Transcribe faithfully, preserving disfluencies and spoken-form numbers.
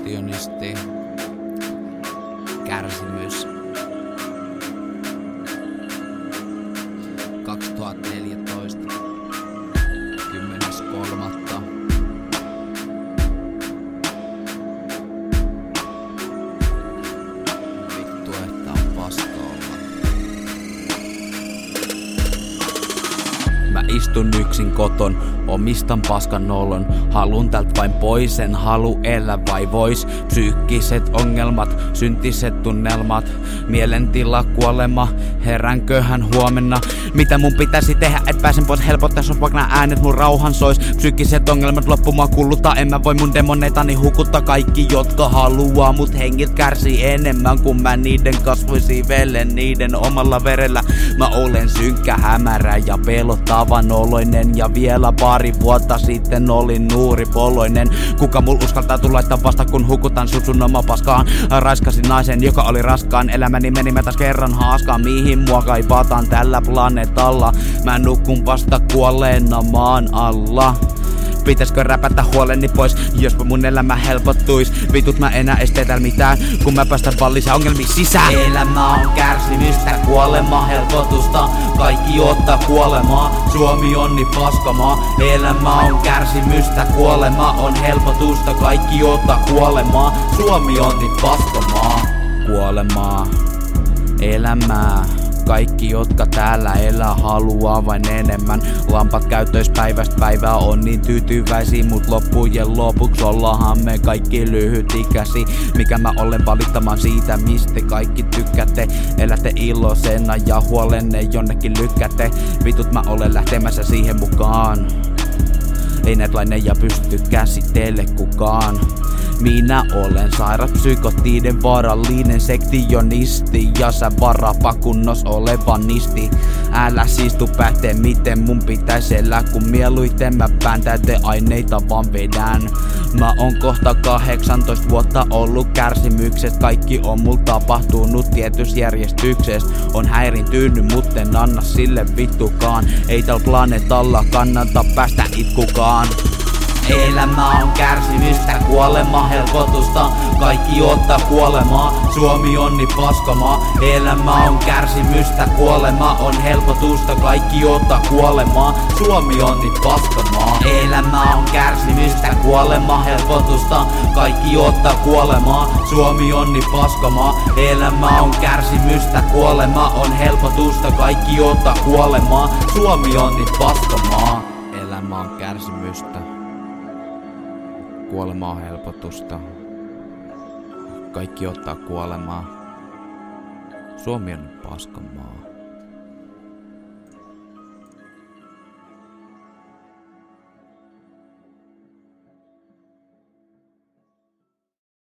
Perfektionisti. Kärsimys. kaksituhattaneljätoista. kymmenes kolmatta. Vittu, että on paska olla. Mä istun yksin koton, omistan paskan nolon. Halun tält vain pois, en halu elää vai vois. Psyykkiset ongelmat, syntiset tunnelmat. Mielentila, kuolema, heränköhän huomenna. Mitä mun pitäisi tehdä, et pääsen pois helpottaa, jos vaikka nää äänet mun rauhan sois. Psyykkiset ongelmat loppumaan kulluttaa, en mä voi mun demoneitani hukuttaa. Kaikki jotka haluaa mut hengit kärsii enemmän, kun mä niiden kasvoisi velen niiden omalla verellä. Mä olen synkkä, hämärä ja pelottavan oloinen, ja vielä pari vuotta sitten olin nuuripoloinen. Kuka mul uskaltaa tullaista vasta, kun hukutan sut sun oma paskaan. Raiskasin naisen, joka oli raskaan. Elämäni meni mä taas kerran haaskaan. Mihin mua kaivataan tällä planeetalla? Mä nukun vasta kuolleena maan alla. Pitäisikö räpätä huoleni pois, jospa mun elämä helpottuis. Vitut mä enää este täällä mitään, kun mä päästän vaan lisää ongelmia sisään. Elämä on kärsimystä, kuolema helpotusta. Kaikki ottaa kuolemaa, Suomi on niin paskamaa. Elämä on kärsimystä, kuolema on helpotusta. Kaikki ottaa kuolemaa, Suomi on niin paskamaa. Kuolemaa, elämää. Kaikki jotka täällä elää haluaa vain enemmän. Lampat käyttöis päivästä päivää on niin tyytyväisiä, mut loppujen lopuks ollahan me kaikki lyhytikäsi. Mikä mä olen valittamaan siitä, mistä kaikki tykkäätte. Elätte iloisena ja huolenne jonnekin lykkätte. Vitut mä olen lähtemässä siihen mukaan. Ei näitä laineja pysty käsitelle kukaan. Minä olen sairas psykotiiden vaarallinen sektionisti, ja sä varapakunnos oleva nisti. Älä siistu päätte miten mun pitäis elää, kun mieluiten mä pääntäyteaineita vaan vedän. Mä oon kohta kahdeksantoista vuotta ollut kärsimyksestä. Kaikki on mul tapahtunut tietyssä järjestyksessä. On häirintynyt, mut en anna sille vittukaan. Ei tällä planeetalla kannata päästä itkukaan. Elämä on kärsimystä, kuolema helpotusta. Kaikki ottaa kuolemaa, Suomi on niin paskamaa. Elämä on kärsimystä, kuolema on helpotusta. Kaikki ottaa kuolemaa, Suomi on niin paskamaa. Elämä on kärsimystä, kuolema helpotusta. Kaikki ottaa kuolemaa, Suomi on niin paskamaa. Elämä on kärsimystä, kuolema on helpotusta. Kaikki ottaa kuolemaa, Suomi on niin paskamaa. Elämä on kärsimystä. Kuolema on helpotusta. Kaikki ottaa kuolemaa. Suomi on paskamaa.